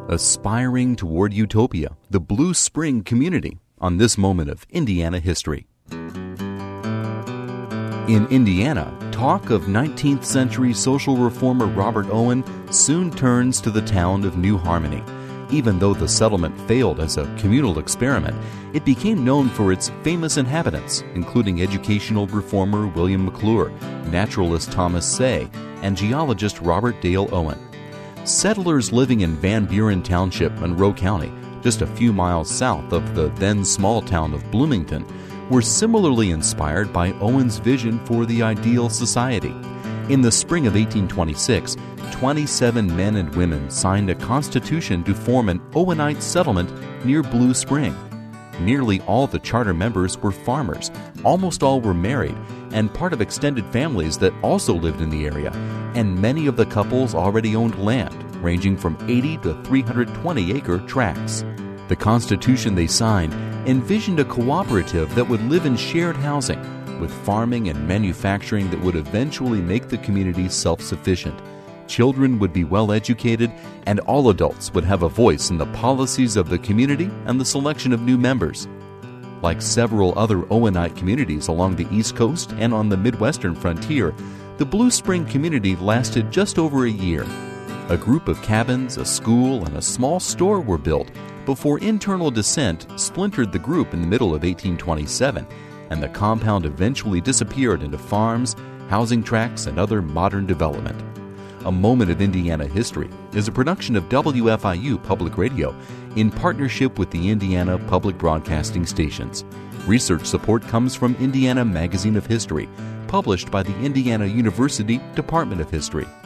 Aspiring toward utopia, the Blue Spring community, on this moment of Indiana history. In Indiana, talk of 19th century social reformer Robert Owen soon turns to the town of New Harmony. Even though the settlement failed as a communal experiment, it became known for its famous inhabitants, including educational reformer William McClure, naturalist Thomas Say, and geologist Robert Dale Owen. Settlers living in Van Buren Township, Monroe County, just a few miles south of the then small town of Bloomington, were similarly inspired by Owen's vision for the ideal society. In the spring of 1826, 27 men and women signed a constitution to form an Owenite settlement near Blue Spring. Nearly all the charter members were farmers, almost all were married, and part of extended families that also lived in the area, and many of the couples already owned land, ranging from 80 to 320-acre tracts. The Constitution they signed envisioned a cooperative that would live in shared housing, with farming and manufacturing that would eventually make the community self-sufficient. Children would be well educated, and all adults would have a voice in the policies of the community and the selection of new members. Like several other Owenite communities along the East Coast and on the Midwestern frontier, the Blue Spring community lasted just over a year. A group of cabins, a school, and a small store were built before internal dissent splintered the group in the middle of 1827, and the compound eventually disappeared into farms, housing tracts, and other modern development. A Moment of Indiana History is a production of WFIU Public Radio in partnership with the Indiana Public Broadcasting Stations. Research support comes from Indiana Magazine of History, published by the Indiana University Department of History.